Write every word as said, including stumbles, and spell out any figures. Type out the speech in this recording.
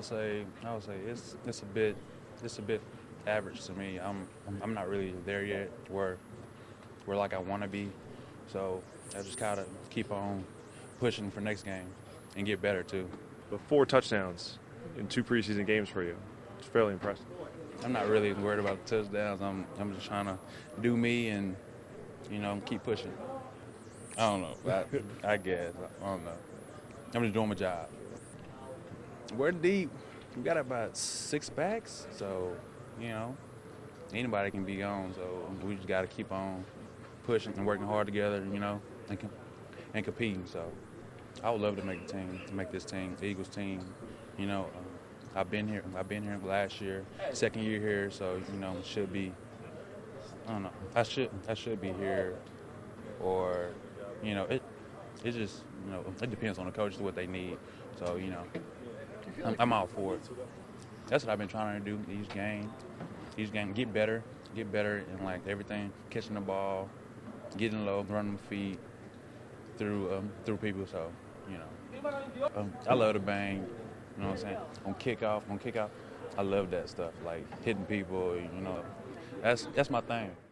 would say I would say it's it's a bit it's a bit average to me. I'm I'm not really there yet where where like I want to be. So I just gotta keep on pushing for next game and get better too. But four touchdowns in two preseason games for you. It's fairly impressive. I'm not really worried about the touchdowns. I'm I'm just trying to do me and you know keep pushing. I don't know. I, I guess I don't know. I'm just doing my job. We're deep. We got about six backs, so you know anybody can be gone. So we just got to keep on pushing and working hard together. You know, and, and competing. So I would love to make the team, to make this team, the Eagles team. You know, uh, I've been here. I've been here last year, second year here. So you know, it should be. I don't know. I should. I should be here, or you know, it. It just you know, it depends on the coaches what they need. So you know, I'm, I'm all for it. That's what I've been trying to do each game. Each game, get better, get better in like everything, catching the ball, getting low, running my feet through um, through people. So you know, um, I love to bang. You know what I'm saying? On kickoff, on kickoff, I love that stuff. Like hitting people. You know, that's that's my thing.